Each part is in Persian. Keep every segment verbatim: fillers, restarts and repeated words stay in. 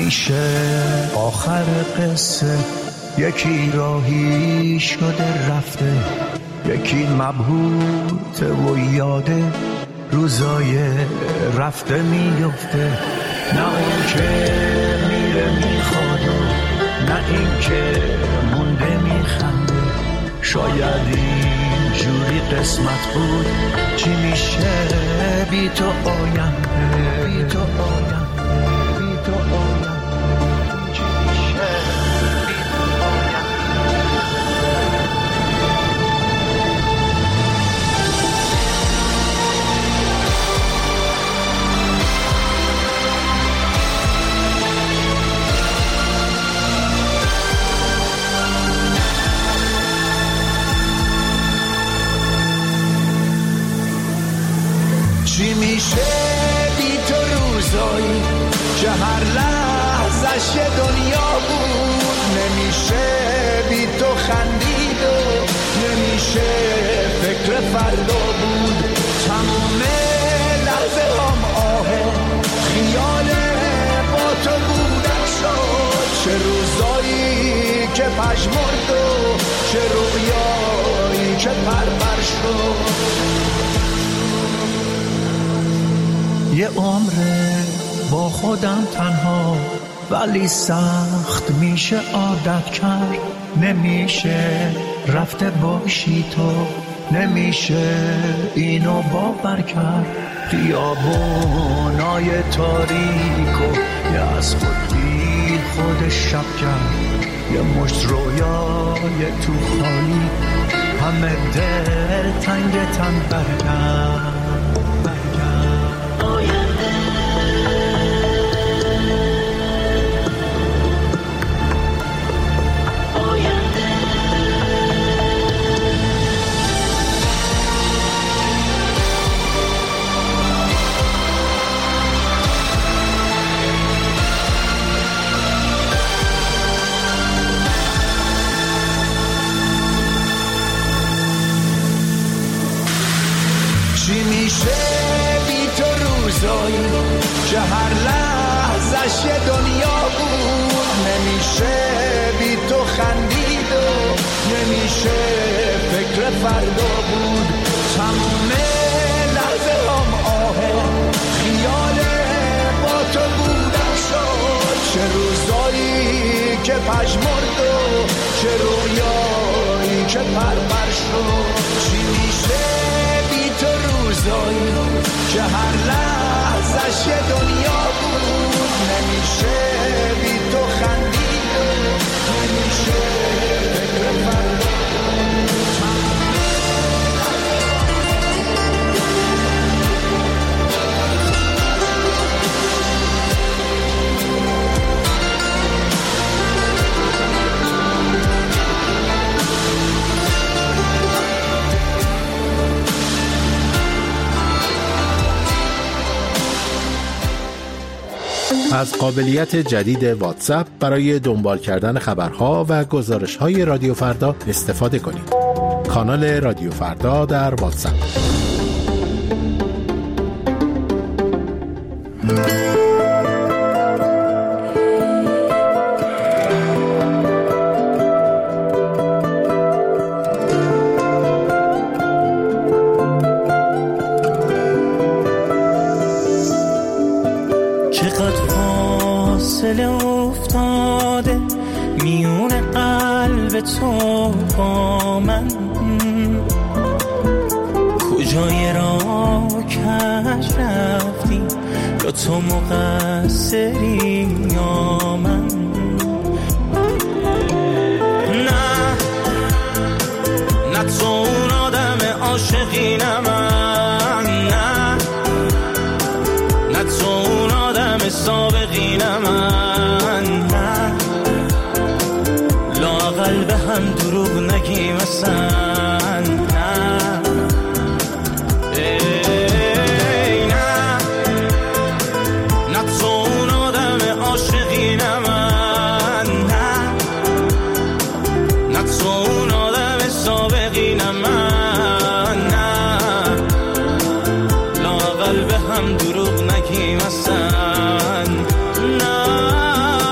میشه آخر قصه یکی راهی شده رفته، یکی مبهوت و یاده روزای رفته میفته. نه اون که میره میخواد و نه این که مونده میخنده. شاید این جوری قسمت بود، چی میشه بی تو آینده، بی تو آینده، بی تو آینده. چی میشه بی تو روزایی که هر لحظش یه دنیا بود؟ نمیشه بی تو خندید و نمیشه فکر فردا بود. تمام لحظه هم آه خیال با تو بودن شد. چه روزایی که پژمرد و چه رویایی که پرپر شد. یه عمره با خودم تنها، ولی سخت میشه عادت کرد. نمیشه رفته باشی تو، نمیشه اینو باور کرد. خیابونای تاریک و یه از خود بی خودش شب کرد. یه مشت رویای تو خالی، همه دل تنگ تن برگرد. چی میشه بی تو روزایی که هر لحظش یه دنیا بود؟ نمیشه بی تو خندید و نمیشه فکر فردا بود. تمام لحظه هم آه خیال با تو بودن شد. چه روزایی که پژمرد و چه رویایی که پرپر شد. چی میشه تو روزایی که هر لحظش یه دنیا بود؟ نمیشه بی تو خندید و نمیشه فکر فردا. از قابلیت جدید واتساپ برای دنبال کردن خبرها و گزارش‌های رادیو فردا استفاده کنید. کانال رادیو فردا در واتساپ. افتاده میون قلب تو با من، کجای راه کش رفتی؟ یا تو مقصری یا من؟ نه نه تو اون آدم عاشقینم، نه نه تو اون آدم سابقینم، نه لااقل به هم دروغ نگیم اصلا، نه ای نه نه تو اون آدم عاشقینم، نه نه تو اون آدم سابقینم، نه لااقل به هم دروغ نگیم اصلا، نه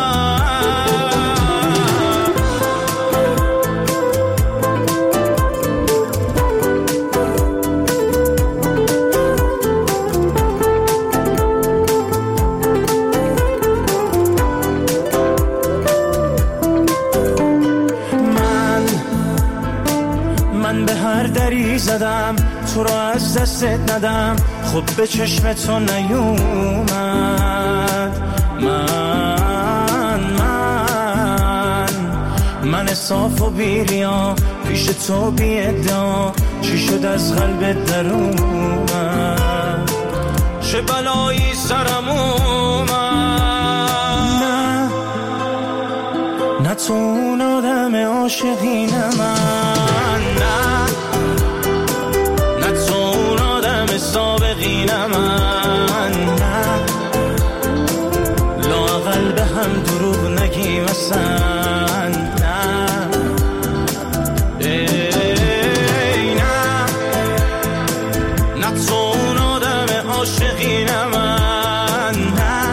دری زدم تو رو از دستت ندم، خب به چشم تو نیومد. من من من صاف و بیریا پیش تو بی ادعا، چی شد از قلبت در اومد؟ چه بلایی سرم اومد؟ نه نه تو اون آدم عاشقی نه من، نه نه تو اون آدم سابقی نه من، نه لااقل به هم دروغ نگیم اصلا، نه ای نه نه تو اون آدم عاشقی نه من، نه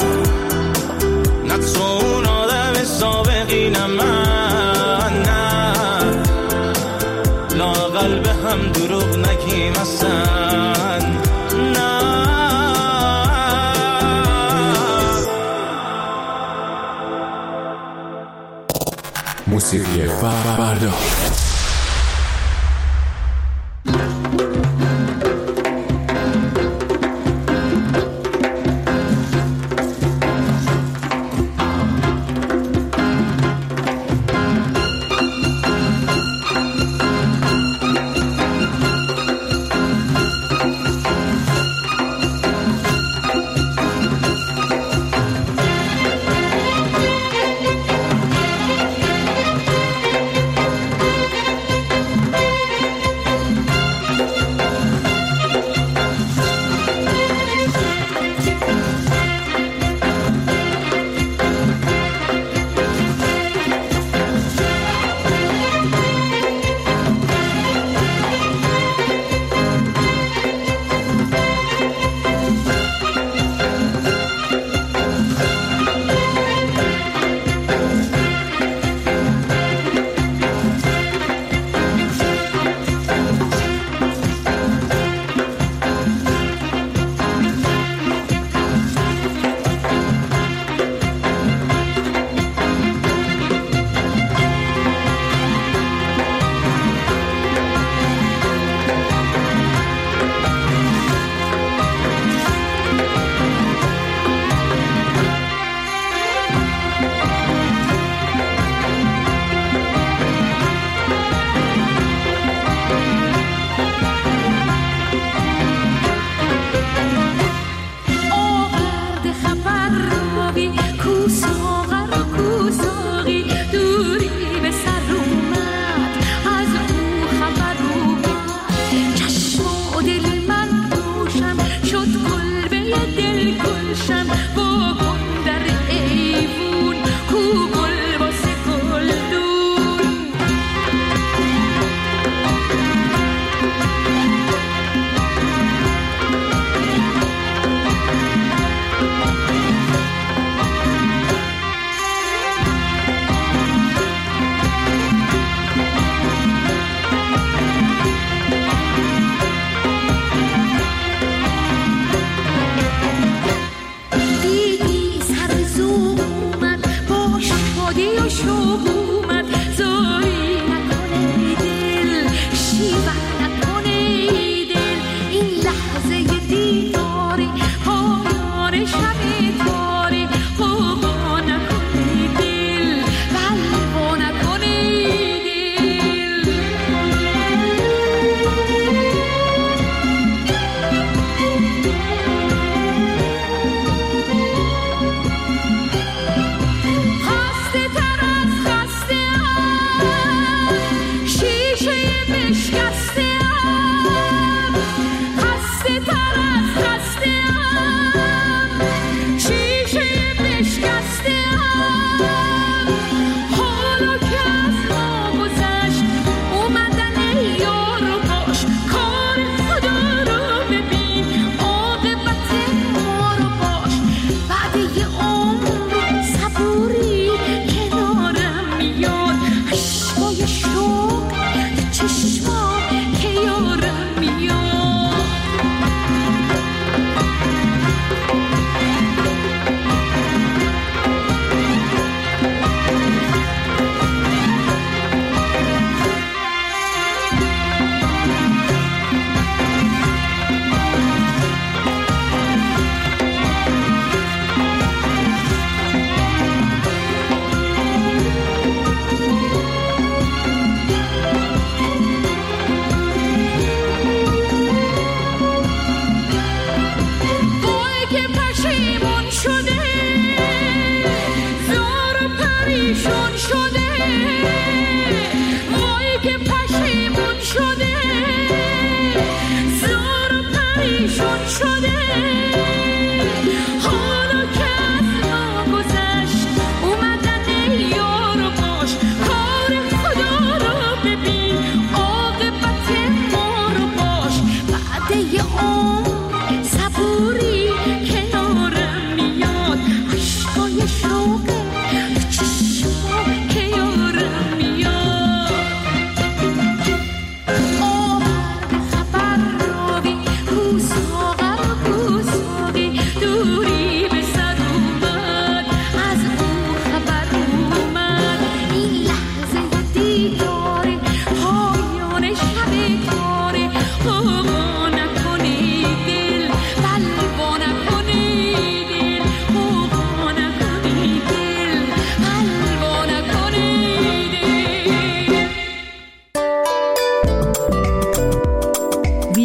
نه تو اون آدم سابقی نه من، نه لااقل به هم دروغ نگیم اصلا، نه. موسیقی فردا.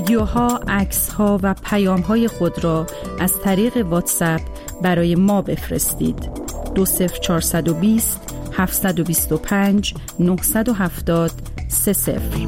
ویدیوها، عکس‌ها و پیام‌های خود را از طریق واتساپ برای ما بفرستید. دو صفر چهارصد و بیست هفتصد و بیست و پنج نهصد و هفتاد سه صفر.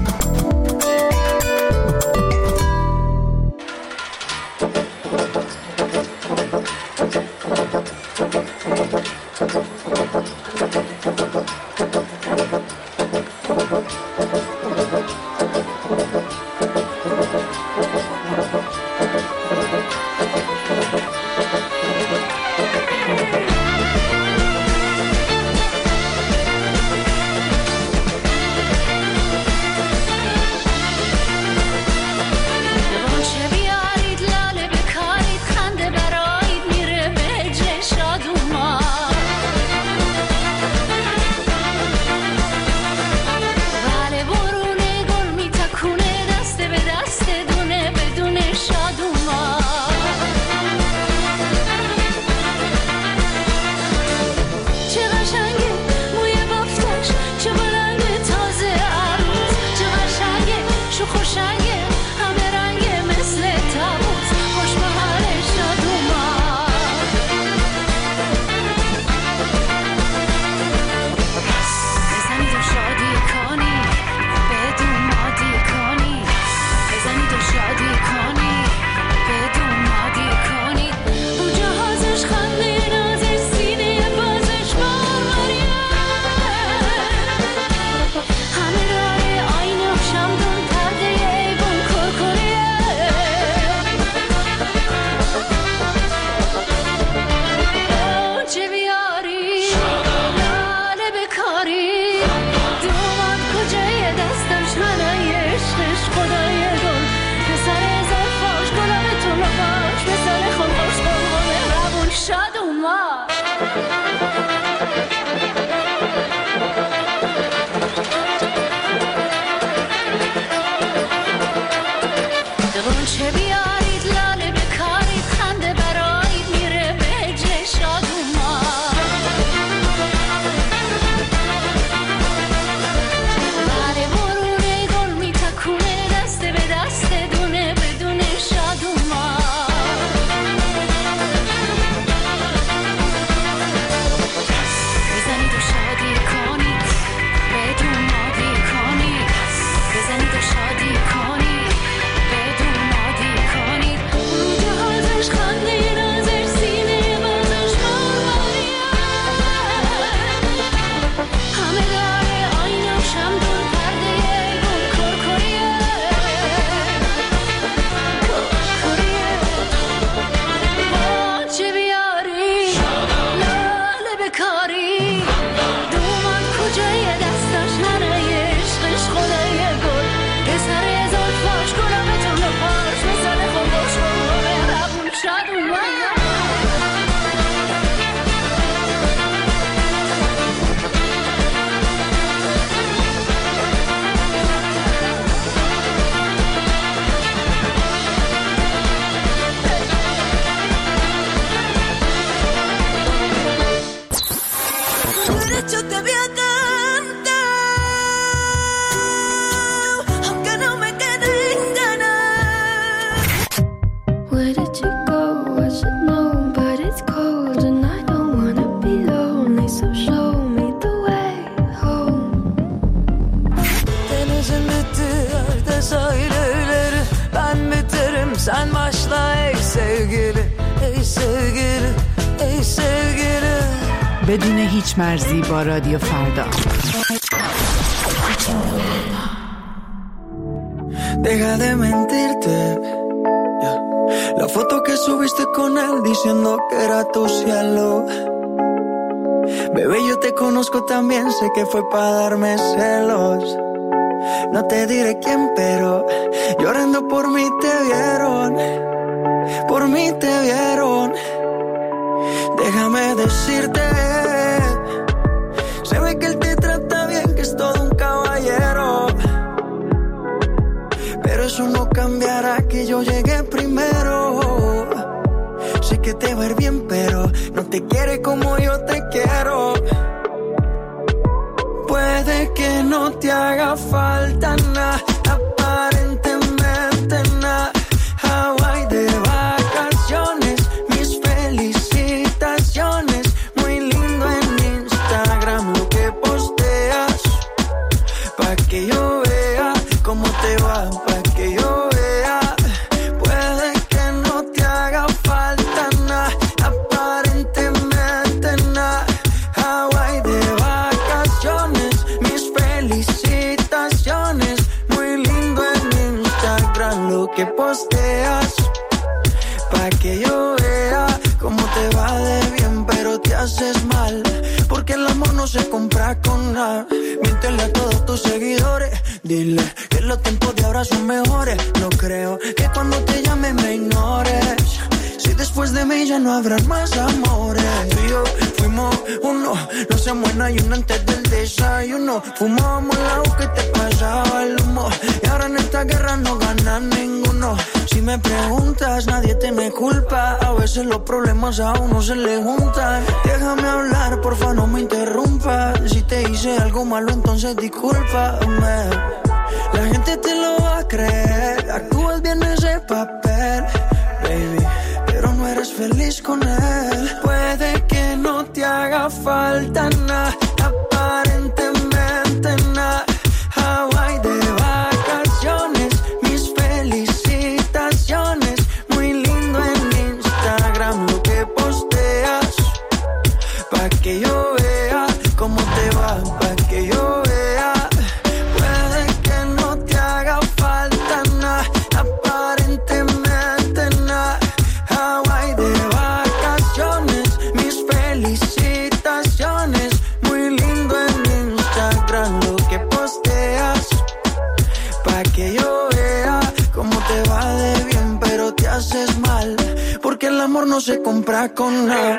بدون هیچ مرزی با رادیو فردا. Deja de mentirte, yeah. La foto que subiste con él diciendo que era tu cielo. Bebé, yo te conozco también, sé que fue para darme celos. No te diré quién, pero llorando por mí te vieron, por mí te vieron. Déjame decirte, se ve que él te trata bien, que es todo un caballero. Pero eso no cambiará que yo llegué primero. Sé que te va a ir bien, pero no te quiere como yo te quiero. Puede que no te haga falta nada, aparentemente pa' que yo vea. Puede que no te haga falta nada, aparentemente nada. Hawaii de vacaciones, mis felicitaciones. Muy lindo en Instagram lo que posteas, pa' que yo vea cómo te va de bien, pero te haces mal, porque el amor no se compra con nada. Miéntele a todos tus seguidores, dile que los tiempos de ahora son mejores. No creo que cuando te llame me ignores, si después de mí ya no habrán más amores. Tú y yo fuimos uno, no se muera y uno antes del desayuno. Fumábamos el agua que te pasaba el humo, y ahora en esta guerra no gana ninguno. Si me preguntas, nadie tiene culpa, a veces los problemas a uno se le juntan. Déjame hablar, porfa, no me interrumpas. Si te hice algo malo, entonces discúlpame. La gente te lo va a creer, actúas bien ese papel, baby, pero no eres feliz con él. Puede que no te haga falta nada, aparentemente nada. Hawaii de vacaciones, mis felicitaciones. Muy lindo en Instagram lo que posteas, pa' que yo vea cómo te va, pa' que yo vea. Puede que no te haga falta nada, aparentemente nada. Hawaii de vacaciones, mis felicitaciones. Muy lindo en Instagram lo que posteas, pa' que yo vea cómo te va de bien, pero te haces mal, porque el amor no se compra con nada.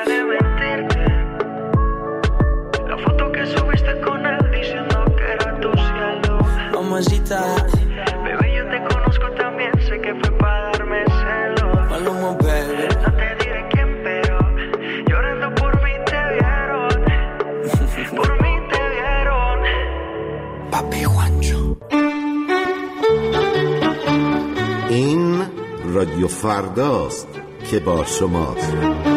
La foto que subiste con él diciendo que era tu cielo. Mamacita, Bebé, yo te conozco también, sé que fue para darme celos. Maluma, baby. No te diré quién, pero llorando por mí te vieron. Por mí te vieron. Papi Juancho. این رادیو فرداست که با شماست.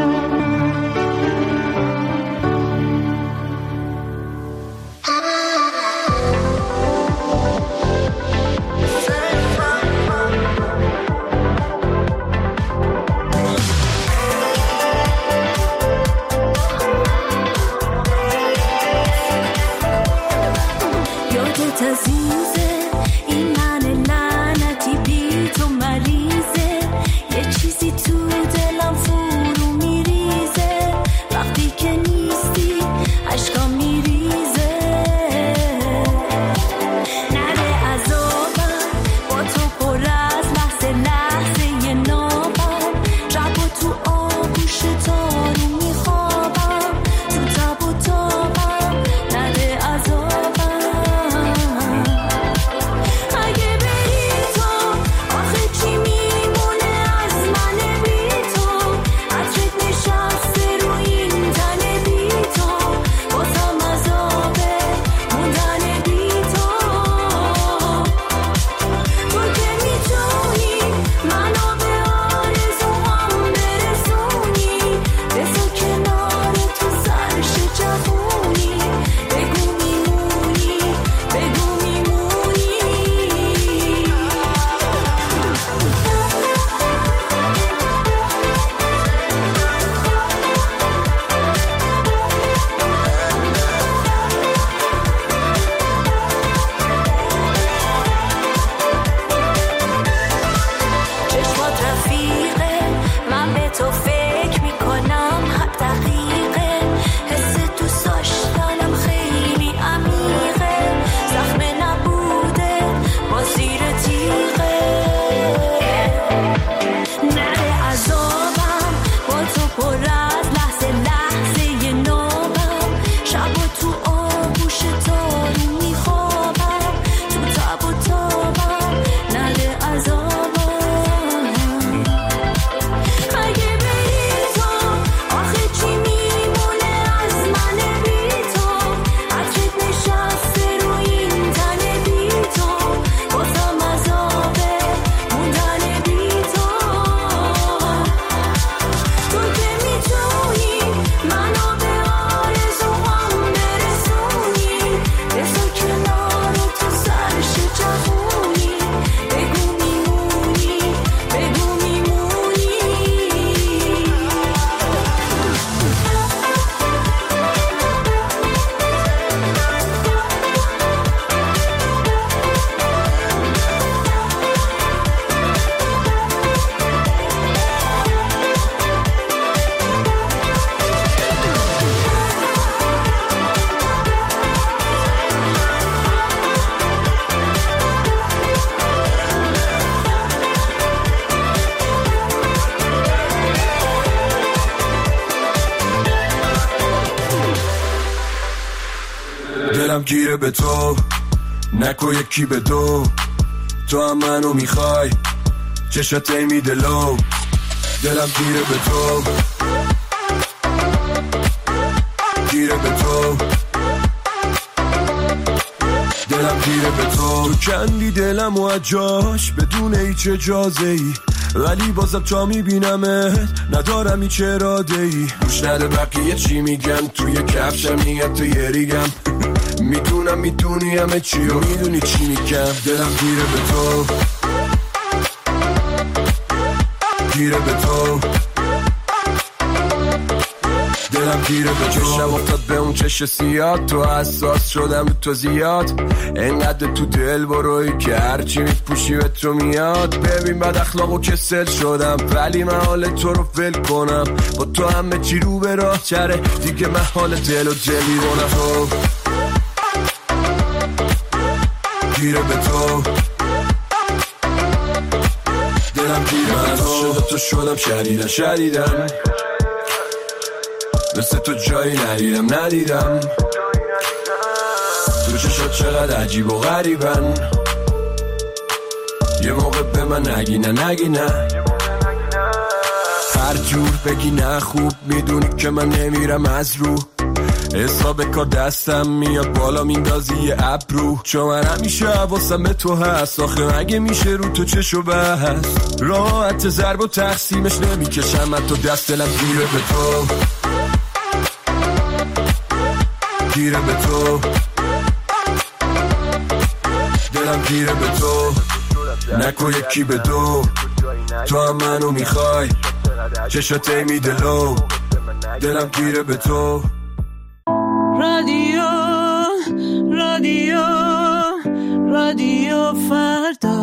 یادت عزیزه این من لعنتی بی تو مریضه، یه چیزی تو دلم فرو می دلم گیره به تو، نکو یکی به دو، تو هم منو میخوای، چشات میده لو. دلم گیره به تو، گیره به تو، دلم گیره به تو. تو کندی دلم و اجاش بدون هیچ اجازه ای، ولی بازم تا میبینمت ندارم هیچ اراده ای. گوش نده بقیه چی میگن، توی کفشم نیت تو یه ریگم. میدونم میدونی همه چی و میدونی چی میگم. دلم گیره به تو، گیره به تو، دلم گیره به تو. چشم افتاد به اون چش سیاد، تو حساس شدم به تو زیاد. انقدر تو دل بروی که هرچی میپوشی به تو میاد. ببین بد اخلاق و کسل شدم، ولی من حال تو رو ول کنم. با تو همه چی رو به راه چره، دیگه من حال دل و دلی رونم. تو گیره به تو، دلم گیره به تو. شده تو شدم شدیدن شدیدن، مثل تو جایی ندیدم ندیدم. تو چشات چقدر عجیب و غریبن، یه موقع به من نگی نه نگی نه. هر جور بگی نه خوب میدونی که من نمیرم از رو. حساب کار دستم میاد بالا میندازی یه ابرو. چون من همیشه حواسم به تو هست، آخه مگه میشه رو تو چشو بست. راحت ضرب و تقسیمش نمیکشم من تو دست. دلم گیره به تو، گیره به تو، دلم گیره به تو، نکو یکی به دو، تو هم منو میخوای، چشات میده لو. دلم گیره به تو. رادیو رادیو رادیو فردا.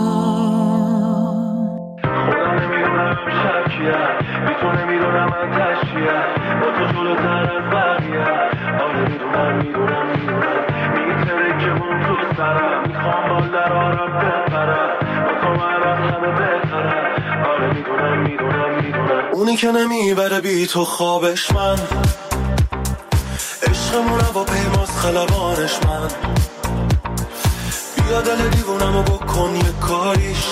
خودم نمیدونم شب چیه، بی تو نمیدونم من تشیه، با تو جلوتر از بقیه. آره میدونم میدونم میدونم میتره که اون تو سرم، میخوام بال در آرم بپرم، با تو من از همه بهترم. آره میدونم میدونم میدونم اونی که نمیبره بی تو خوابش من، عشقمون با پیماز خلبانش من. بیا دل دیوونمو بکن یه کاریش،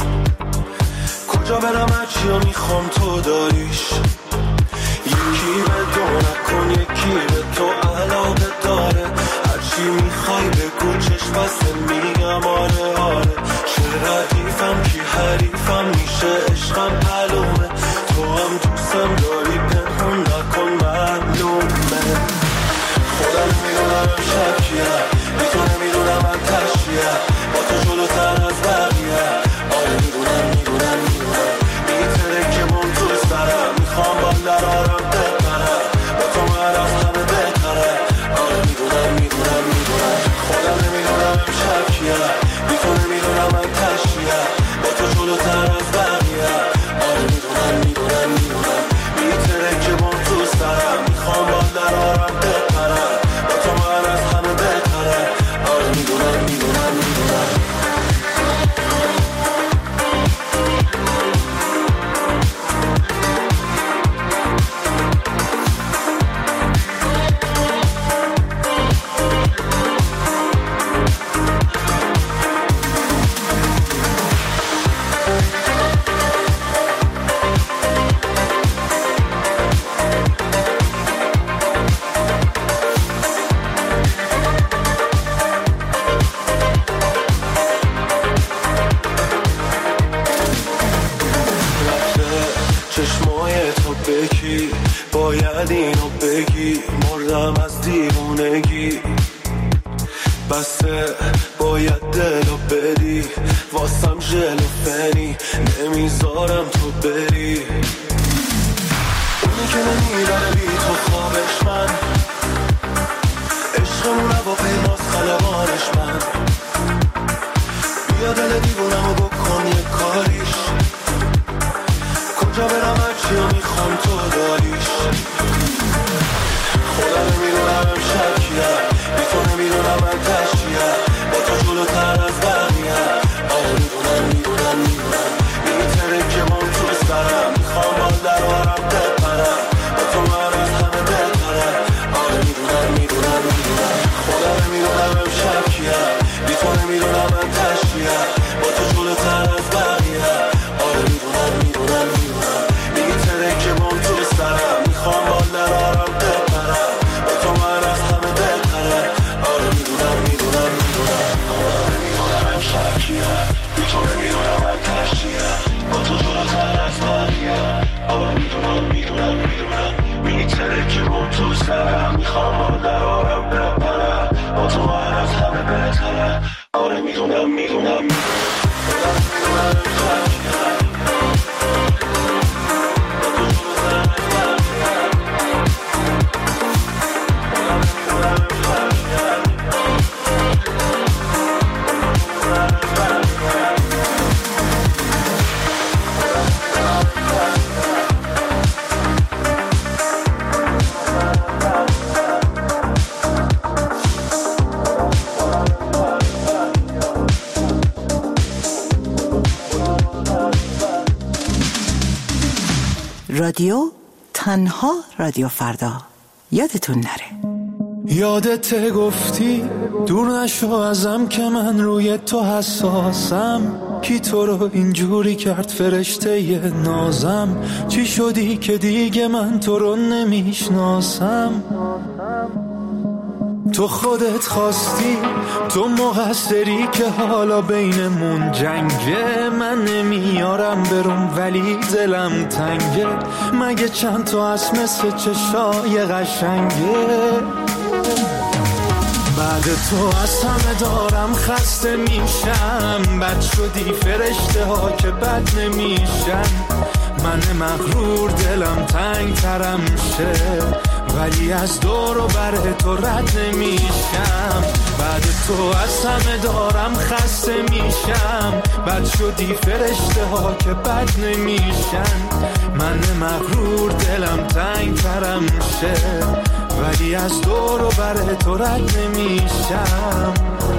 کجا برم هرچی رو میخوام تو داریش. یکی به دو نکن یکی به تو علاقه داره، هرچی میخوای بگو چشم بسته میگم آره آره. چه ردیفم کی حریفم میشه عشقم معلومه، تو هم دوستم داری پنهون نکن معلومه. خودم نمیدونم شب کیه، بی تو نمیدونم من تشیه، با تو جلوتر از بقیه. آره میدونم میدونم میدونم میتره که من تو سرم، میخوام بال در آرم بپرم، با تو من از همه بهتره. آره میدونم میدونم میدونم خودم نمیدونم شب کیه، بی تو نمیدونم من تشیه، با تو جلوتر از بقیه. آره میدونم میدونم میدونم میتره که من تو سرم، میخوام بال در آرم بپرم، با تو من از همه بهتره. آره میدونم میدونم میدونم باید اینو بگی، مردم از دیوونگی. بسه باید دلو بدی، واسم ژل و فنی، نمیذارم تو بری. اونی که نمیبره بی تو خوابش من، عشقمون با پیماز خلبانش من. بیا دل دیوونمو بکن یه کاریش، کجا برم هرچی رو میخوام تو داریش. خودم نمیدونم امشب کیه، بی تو نمیدونم من تشیه، با تو جلوتر از بقیه. آره میدونم میدونم میدونم میتره که من تو سرم، میخوام بال در آرم بپرم، با تو من از همه بهتره. آره میدونم میدونم میدونم خودم نمیدونم هرچیم با تو جلوتر از بقیه. آره میدونم میدونم میدونم میتره که من تو سرم میخوام آن درارم بپره با تو من از همه بهتره. آره میدونم میدونم میدونم رادیو تنها رادیو فردا. یادتون نره. یادت گفتی دور نشو ازم که من روی تو حساسم. کی تو رو اینجوری کرد فرشته ی نازم؟ چی شدی که دیگه من تو رو نمیشناسم؟ تو خودت خواستی، تو مقصری که حالا بینمون جنگه. من نمیارم برم ولی دلم تنگه. مگه چند تا از مثل چشای قشنگه؟ بعد تو از همه دارم خسته میشم. بد شدی فرشته ها که بد نمیشن. من مغرور دلم تنگ ترم شه ولی از دور و بر تو رد نمیشم. بعد تو از همه دارم خسته میشم. بد شدی فرشته ها که بد نمیشن. من مغرور دلم تنگ ترم شه ولی از دور و بر تو رد نمیشم.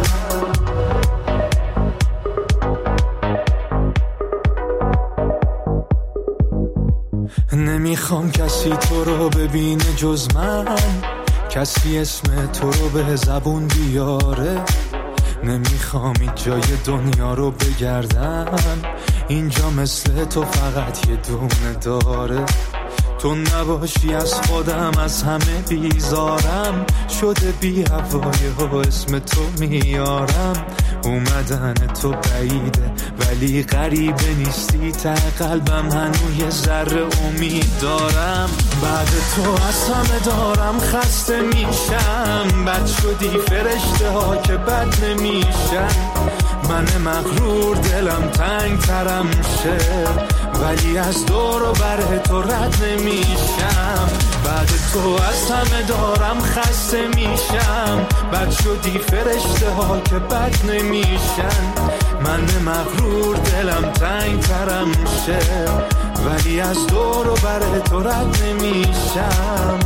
نمیخوام کسی تو رو ببینه جز من. کسی اسم تو رو به زبون بیاره. نمیخوام این جای دنیا رو بگردم. اینجا مثل تو فقط یه دونه داره. تو نباشی از خودم از همه بیزارم. شده بی هوای و اسم تو میارم. اومدن تو بعیده ولی غریبه نیستی. ته قلبم هنوز یه ذره امید دارم. بعد تو از همه دارم خسته میشم. بد شدی فرشته ها که بد نمیشن. من مغرور دلم تنگ ترم شه ولی از دور و بر تو رد نمیشم. بعد تو از همه دارم خسته میشم. بد شدی فرشته ها که بد نمیشن. من مغرور دلم تنگ ترم شه ولی از دور و بر تو رد نمیشم.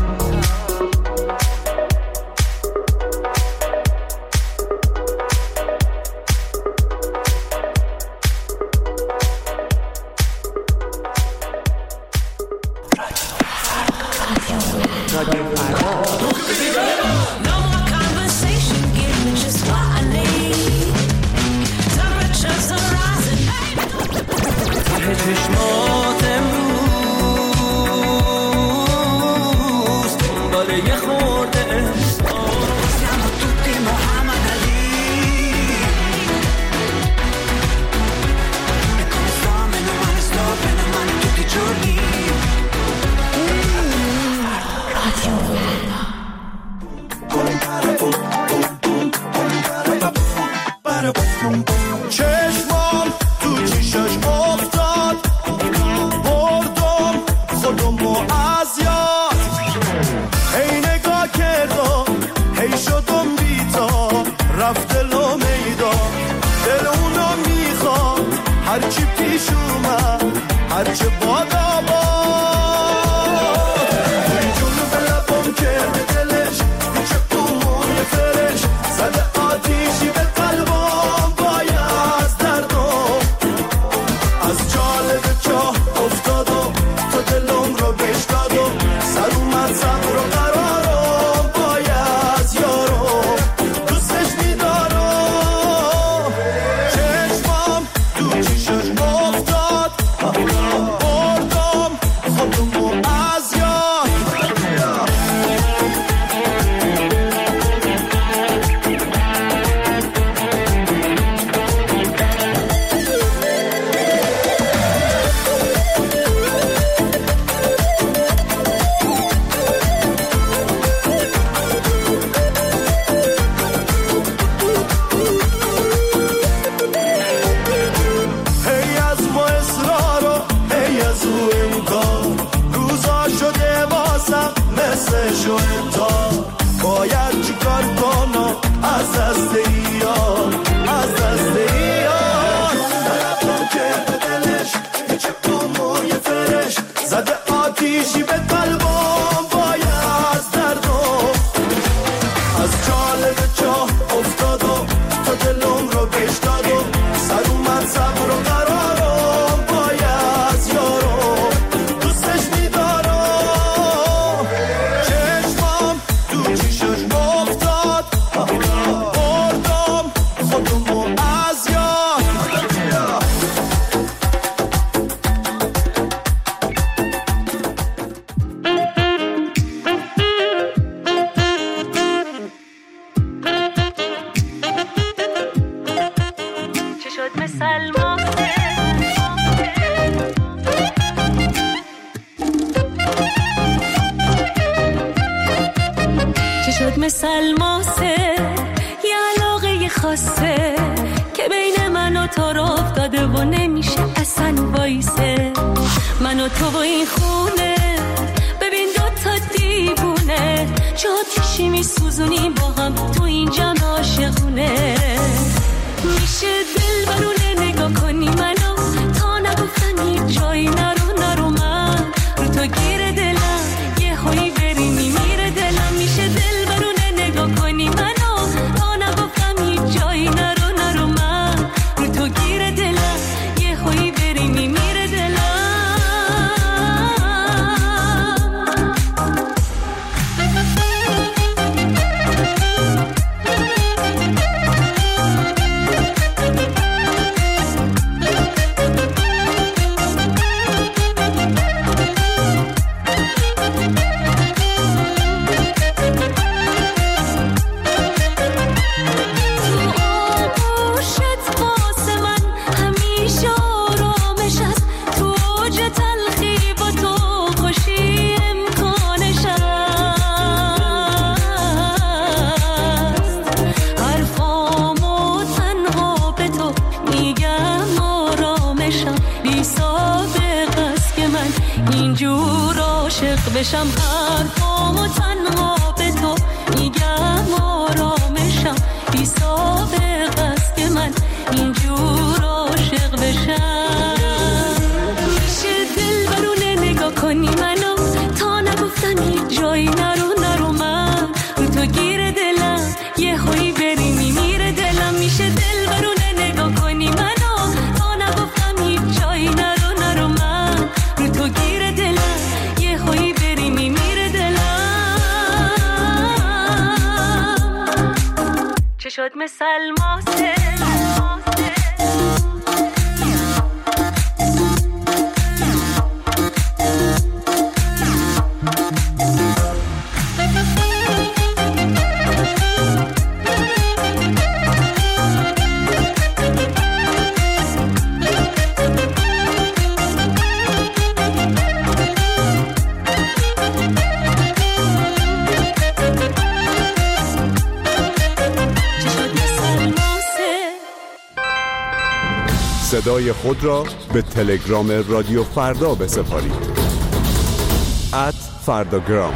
چشمات امروز دنبال یه خورده siamo tutti Muhammad Ali e come sto meno male sto bene male tutti i giorni. چشمام تو چشاش افتاد بردم خودمو از یاد. هی نگاه کردم هی شدم بی‌تاب. رفت دلو میدان دل اونو میخوام. هرچی پیش اومد هرچه باد آباد. توی جونو به لبم کرده دلش پیچه اون یه فرش. زده آتیشی به قلبم بای از دردم. از جالب جا افتادم تا دلم رو بهش دادم. سر اومد صبر و قرارم بای از یارم. دوستش میدارم. چشمام تو چشاش افتاد بردم و تو و این خونه، ببین دو تا دیوونه جاتیشی میسوزونیم با هم تو این جمع عاشقونه. میشه دل برونه نگاه کنی منو تا نگفتم هیچ جایی نرو نرو من رو تو گیر دلم یه هایی بری میمیره دلم. میشه دل برونه نگاه کنی منو تا نگفتم هیچ جایی نرو نرو من رو تو گیر دلم یه هایی بری میمیره دلم. بشم حرفامو تنها به تو میگم آرامشم بی سابقه است که من اینجور عاشق بشم. میشه دل برونه نگاه کنی منو تا نگفتم هیچ جایی نرو نرو من رو تو گیر دلم یه هایی بری میمیره دلم. میشه دل برونه نگاه کنی منو تا نگفتم هیچ جایی نرو نرو من رو تو گیر دلم یه هایی بری میمیره دلم. چه شد مثل ماسه صدای خود را به تلگرام رادیو فردا بسپارید. ات فرداگرام.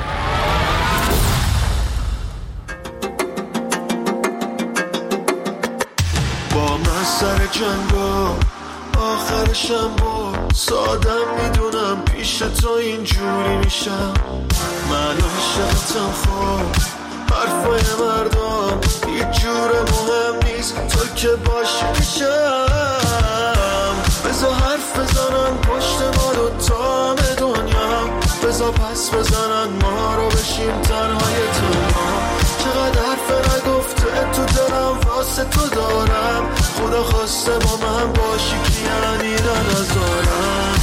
با من سر جنگا آخرشم با سادم میدونم پیش تو اینجوری میشم. من عاشقتم خب حرفای مردم هیچ جور مهم نیست تو که باشی میشم. بزا حرف بزنن پشت ما رو تا همه دنیا، بزا پس بزنن ما رو بشیم تنهای تنها. چقدر حرف نگفته تو دلم واسه تو دارم، خدا خواسته با من باشی که یعنی ننظارم.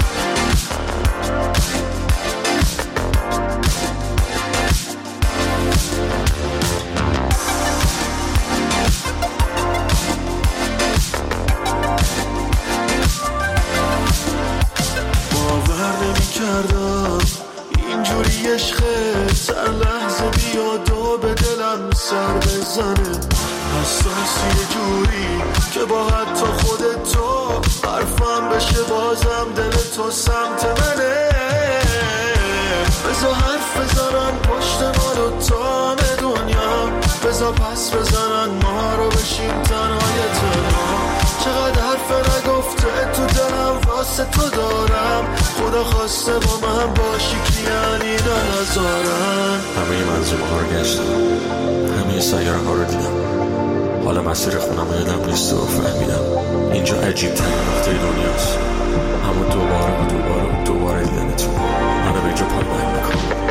اینجوری عشقت هر لحظه بیاد و به دلم سر بزنه. حساسی یه جوری که با حتی خودت تو حرفم بشه بازم دل تو سمت منه. بزا حرف بزنن پشت ما رو تا همه دنیا، بزا پس بزنن ما رو بشیم تنهای تنها. چقدر حرف نگفته تو دلم واسه تو دارم، خدا خواسته با من باشی که یعنی ننظارم. همه منظومه ها رو گشتم، همه سیاره ها رو دیدم، حالا مسیر خونم رو یادم نیست و فهمیدم اینجا عجیب ترین نقطه دنیاست. همون دوباره و دوباره و دوباره دیدنتون منو به اینجا پایین میکنم.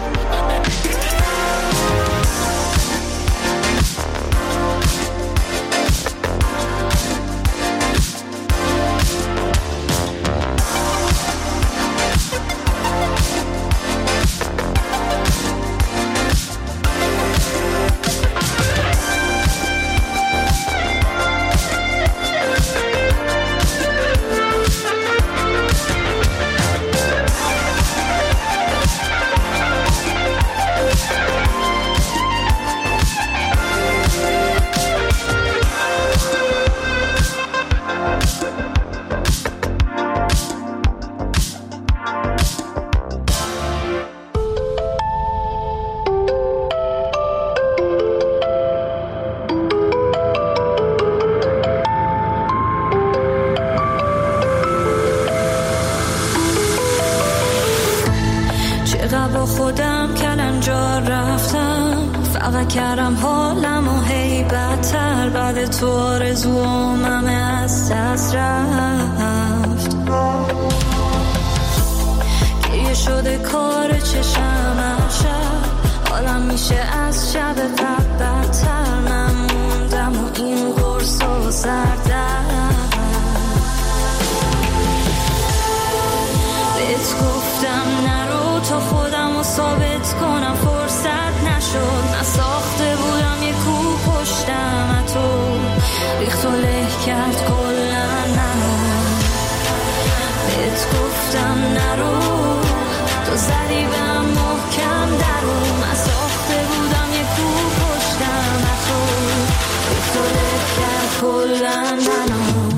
با خودم کلنجار رفتم، فقط کردم حالم و هی بدتر. بعد تو آرزوام همه از دست رفت، گریه شده کار چشم شب، حالم میشه از شب قبل بدتر. من موندم و این قرص و سردم، بهت گفتم نرو تا خودم رو ثابت کنم، فرصت نشد. نساخته بودم یه کو پشتم، تو ریخت و له کرد کلن منو. بهت گفتم نرو، تو زدی بهم محکم درو. نساخته بودم یه کو پشتم، تو ریخت و له کرد کلن منو.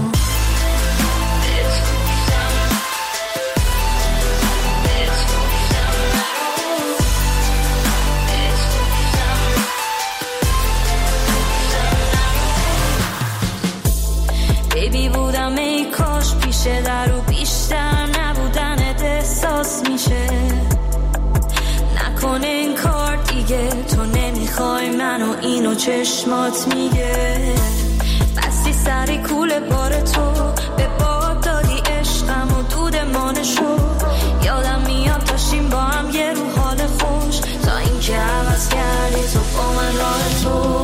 بیبی بودم ای کاش پیشه در و بیشتر نبودنت احساس میشه. نکنه این کار دیگه، تو نمیخوای منو، اینو چشمات میگه. بستی سری کوله بار تو، به باد دادی عشقم و دود مانشو. یادم میاد داشتیم با هم یه رو حال خوش، تا اینکه عوض کردی تو با من راه تو.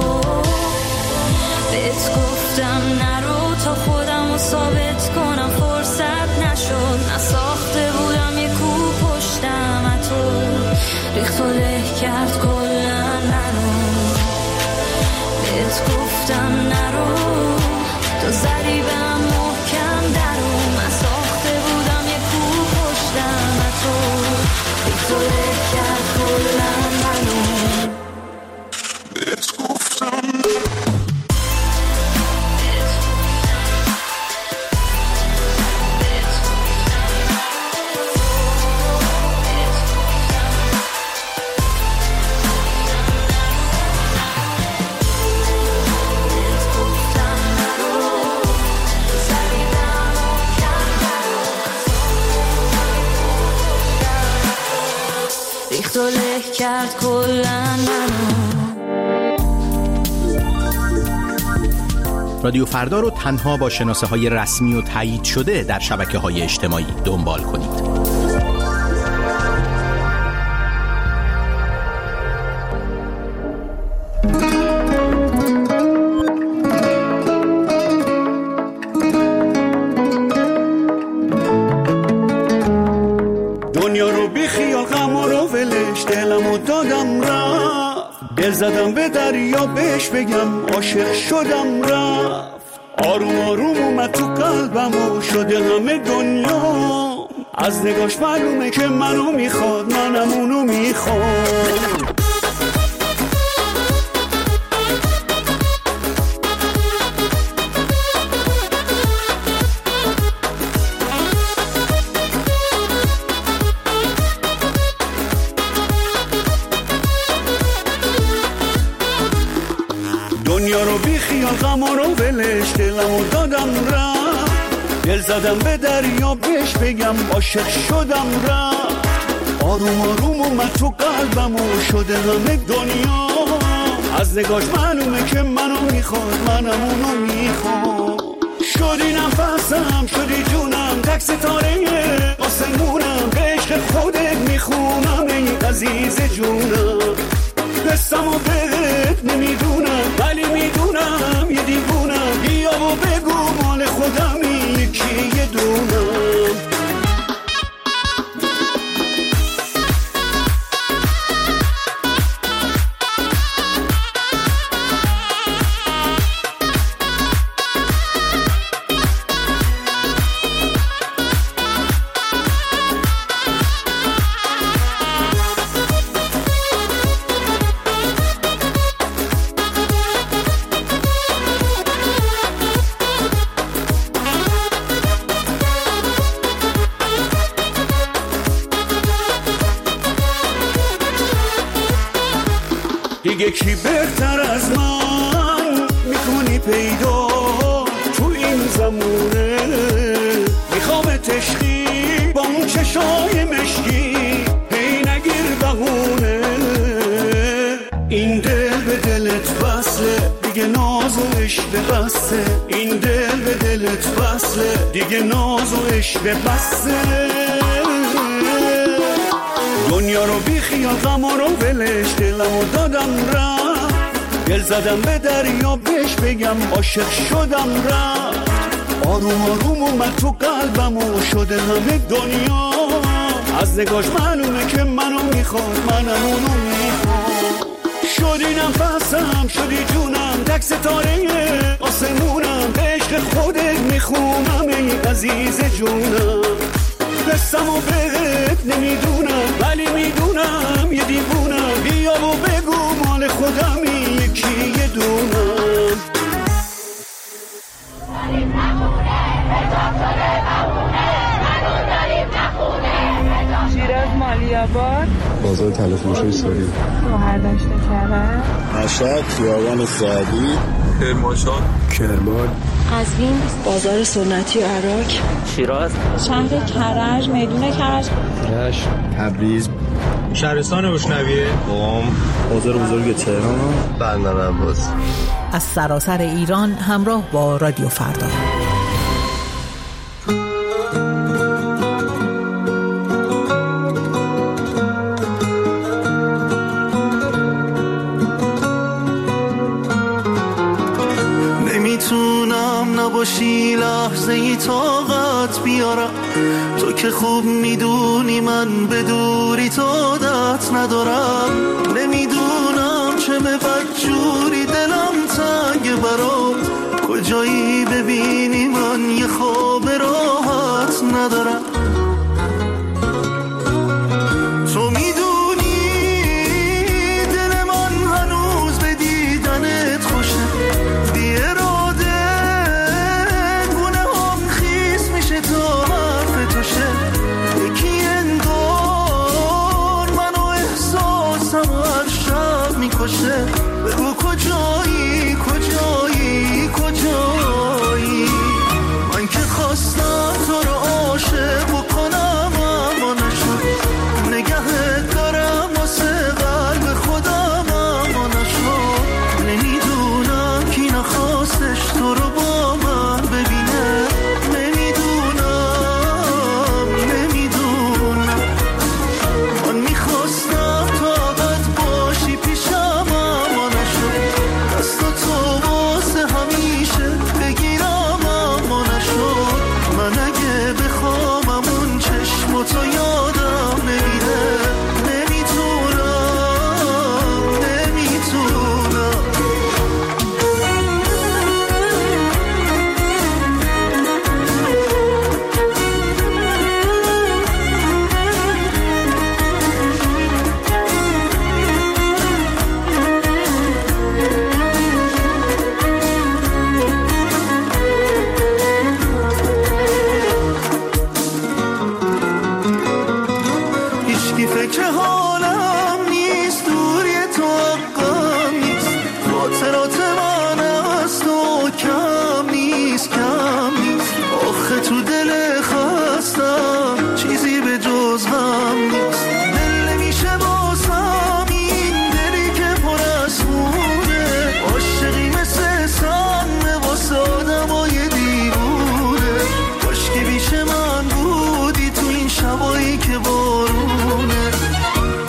بهت گفتم نرو تا خودم رو ثابت کنم، فرصت نشد. نساخته بودم یه کو پشتم، تو ریخت و له کرد کلن منو. بهت گفتم نرو، تو زدی بهم محکم درو. نساخته بودم یه کو پشتم، تو ریخت و له کرد کلن منو. بهت گفتم ریخت و له کرد کلن منو. رادیو فردا رو تنها با شناسه های رسمی و تایید شده در شبکه های اجتماعی دنبال کنید. دنیا رو بی خیال غم رو ولش، دلمو دادم رفت. دل زدم به دریا بهش بگم عاشق شدم رفت. آروم آروم اومد تو قلبم و شده همه دنیا. از نگاش معلومه که منو میخواد، منم اونو میخواد. دنیا رو بی خیال غم رو ولش، دلمو دادم رفت. دل زدم به دریا بهش بگم عاشق شدم رفت. آروم آروم اومد تو قلبم و شده همه دنیا. از نگاش معلومه که منو میخواد، منم اونو میخواد. شدی نفسم، شدی جونم، تک ستاره آسمونم. به عشق خودت میخونم ای عزیز جونم. قصم و بهت نمیدونم، ولی میدونم یه دیوونم. بیا و بگو مال خودمی، یکی یه دونم. دیگه کی بهتر از من میکنی پیدا تو این زمونه. میخوام تشقی با اون چشای مشکی، هی نگیر بسته، این دل به دلت وصله، دیگه ناز و عشق بسته. دنیا رو بی خیال غم رو ولش، دلمو دادم رفت، دل زدم به دریا بهش بگم عاشق شدم رفت. آروم آروم اومد تو قلبم و شده همه دنیا، از نگاش معلومه که منو میخواد، منم اونو میخواد. شدی نفسم، شدی جونم، تک ستاره آسمونم، به عشق خودت میخونم ای عزیز جونم. قصم و بهت نمیدونم ولی میدونم یه دیوونم، بیا و بگو مال خودمی یکی یه دونم. شیراز مالیاباد، بازار تلفروشی سوری، شهرداشت کرد، مشهد خیابان سعدی، کرمانشاه، کرمان، قزوین بازار سنتی عراق، شیراز شهر کرج، میدون کرج، رشت، تبریز، شهرستان روشنویه، قم، بازار بزرگ تهران، بندر عباس. از سراسر ایران همراه با رادیو فردا. نمیتونم نباشی لحظه ای طاقت بیارم، تو که خوب میدونی من به دوری تو عادت ندارم. نمیدونم چه به بدجوری دلم تنگ برات، کجایی ببینی من یه خواب راحت ندارم. تو میدونی دل من هنوز به دیدنت خوشه، بی اراده گونه هم خیس میشه تا حرف تو شه. یکی انگار منو احساسم و هر شب میکشه، بگو کجایی کجایی کجایی. من که خواستم تو رو عاشق بکنم اما نشد، نگهت دارم واسه قلب خودم اما نشد. نمیدونم کی نخواستش تو رو با من ببینه، نمیدونم نمیدونم. من میخواستم طاقت باشی پیشم اما نشد، دست تو واسه همیشه بگیرم اما نشد. من اگه بخوام اون چشم تو یادم نمیره، نمیتونم نمیتونم. هیچکی فکر حالم نیست، دوری تو حقم نیست، خاطرات من از تو کم نیست کم نیست. آخه تو دل خستم چیزی به جز غم نیست، دل نمیشه بازم این دلی که پر از خونه. عاشقی مثل سم واسه آدمای دیوونه، کاشکی بیش من بودی تو این شبایی که بارونه.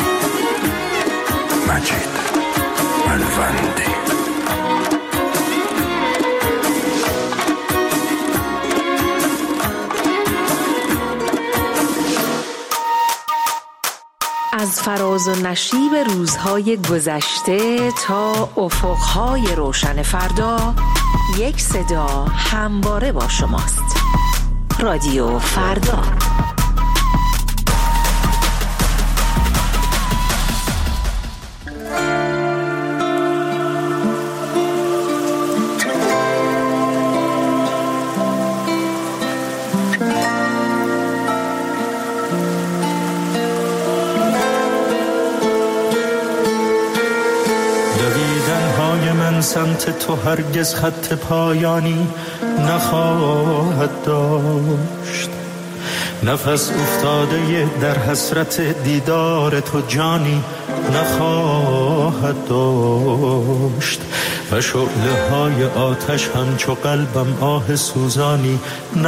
مجید الوندی. از فراز و نشیب روزهای گذشته تا افقهای روشن فردا، یک صدا همواره با شماست. رادیو فردا. سمت تو هرگز خط پایانی نخواهد داشت. نفس افتاده در حسرت دیدار تو جانی نخواهد داشت. و شعله های آتش همچو قلبم آه سوزانی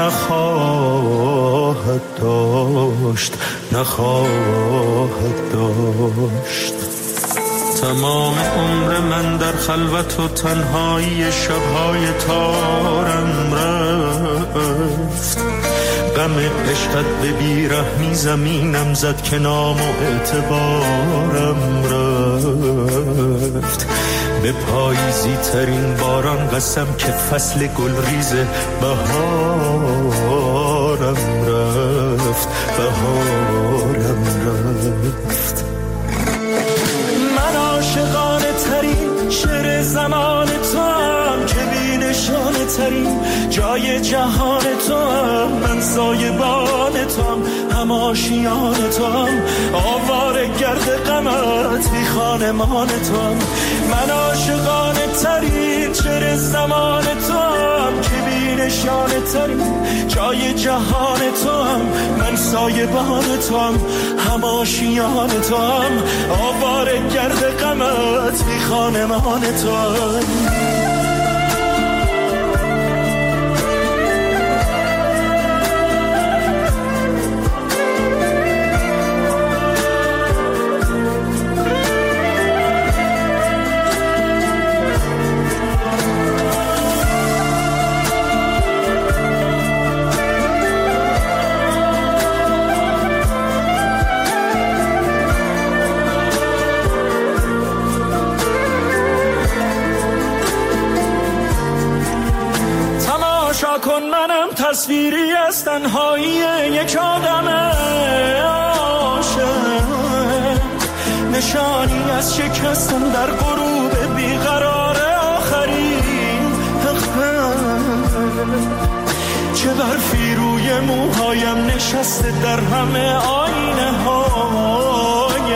نخواهد داشت نخواهد داشت. تمام عمر من در خلوت و تنهایی شبهای تارم رفت. غم عشقت به بیرحمی زمینم زد که نام و اعتبارم رفت. به پاییزی ترین باران قسم که فصل گلریز بهارم رفت بهارم رفت. عاشقانه ترین شعر زمان تو هم که بی نشانه ترین جای جهان تو هم. من سایبان تو هم هم آشیان تو هم آواره گرد غمت بی خانمان تو هم. من عاشقانه ترین شعر زمان تو هم که بی نشانه ترین جای جهان تو هم. من سایبان تو هم هم آشیان تو هم آواره گرد غمت بی خانمان تو هم. تصویری از تنهایی یک آدم عاشق، نشانی از شکستن در غروب بیقرار آخرین حقه. چه برفی روی موهایم نشسته در همه آینه های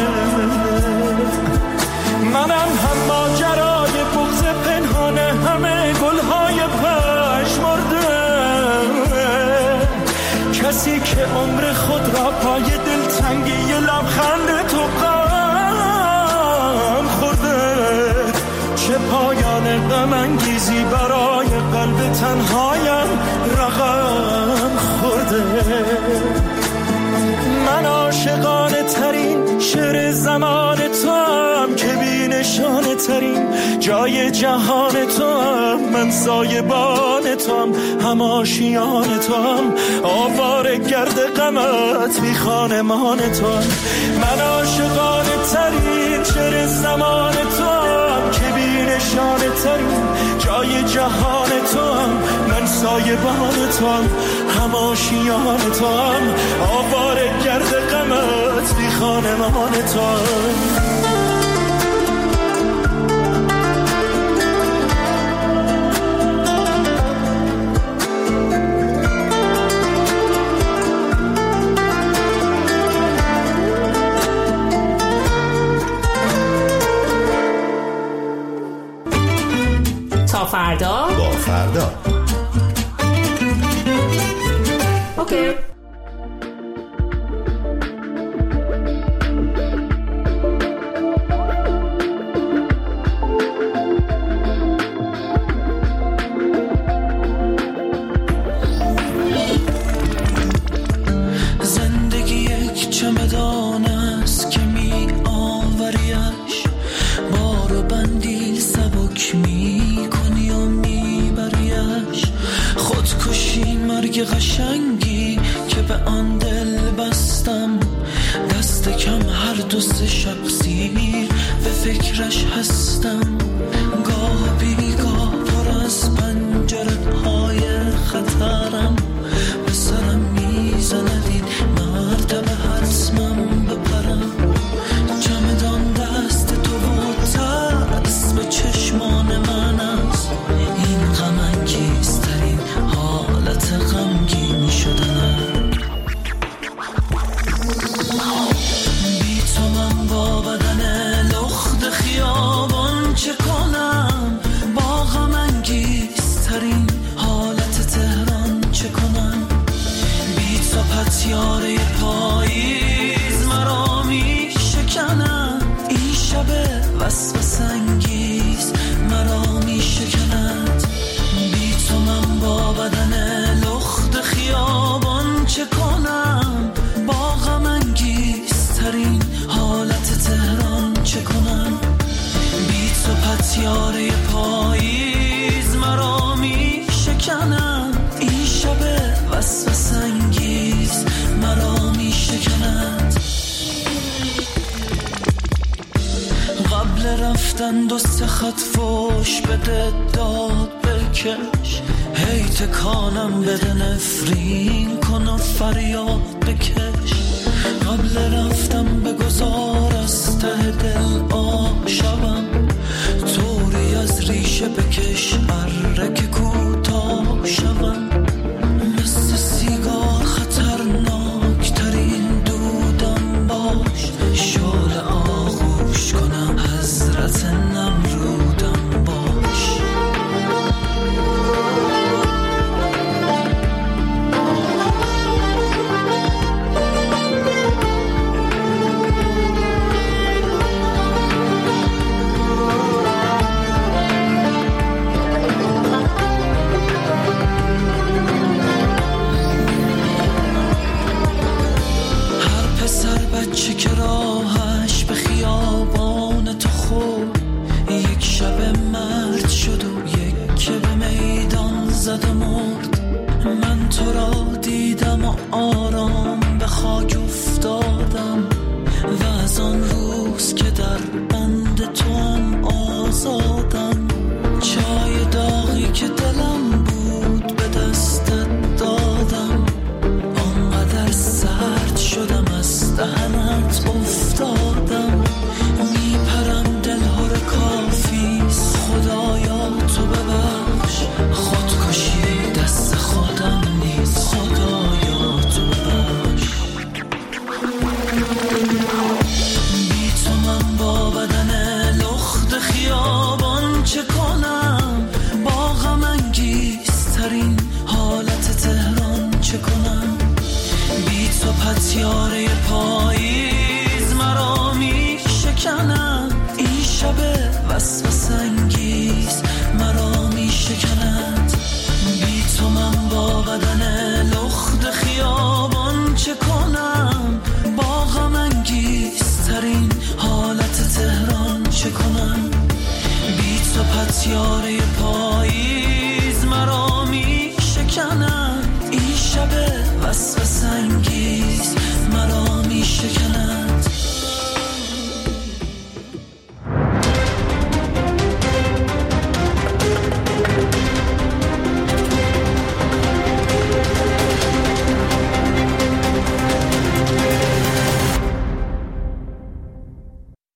منم، هم ماجرای بغض پنهان همه گلهای پژمرده. کسی که عمر خود را پای دلتنگی لبخند تو غم خورده. چه پایان غم انگیزی برای قلب تنهایم رقم خورده. من عاشقانه ترین شعر زمان تو هم که بی نشانه ترین جای جهان تو هم. من سایبان تو هم هم آشیان تو هم آواره گرد غمت بی خانمان تو هم. من عاشقانه ترین شعر زمان تو هم که بی نشانه ترین جای جهان تو هم. من سایبان تو هم هم آشیان تو هم آواره گرد غمت بی خانمان تو هم. تا فردا با فردا. اوکی. زندگی یک چمدان است که می قشنگی که به آن دل بستم، دست کم هر دو سه شب سیر به فکرش هستم. گاه بیگاه پر از پنجره های خطرم به سرم میزند این مرتبه حتمم بپرم. چمدان دست تو و ترس به چشمان من است، این غم انگیزترین حالت غمگین شدنم. بی تو من با بدن لخت خیابان چه کنم، با غم انگیزترین حالت تهران چه کنم. بی تو پتیاره پاییز مرا می شکنم، این شب وسوسه انگیز مرا می شکند. بی تو من با بدن لخت خیابان چه کنم، با غم انگیزترین حالت تهران چه کنم. بی تو پتیاره پاییز مرا می شکنم، این شب وسوسه انگیز مرا می شکند. قبل رفتن دو سه خط فوش بده داد بکش، هی تکانم بده نفرین کن و فریاد بکش. قبل رفتم بگذار از ته دل آب شوم، طوری از ریشه بکش ارک کوتاه شوم. مثل سیگار خطرناک ترین دودم باش، شعله آغوش کنم حضرت نمرودم باش. بچه که راهش به خیابان تو خورد، یک شب مرد شد و یک که به میدان زد و مرد. من تو را دیدم و آرام به خاک افتادم، و از آن روز که در بند تو هم آزادم. چای داغی که دلم بود به دستت دادم، آنقدر سرد شدم از دهنت افتادم. میپرم دلهور کافیست خدایا تو ببخش، خودکشی دست خودم نیست خدایا تو ببخش. بی تو من با بدن لخت خیابان چه کنم، با غم انگیزترین حالت تهران چه کنم. بی تو پتیاره پاییز مرا می شکنم، این شب وسوسه انگیز مرا می شکند. بی تو من با بدن لخت خیابان چه کنم، با غم انگیزترین حالت تهران چه کنم. بی تو پتیاره پاییز مرا می شکنم، این شب وسوسه انگیز مرا می شکنم.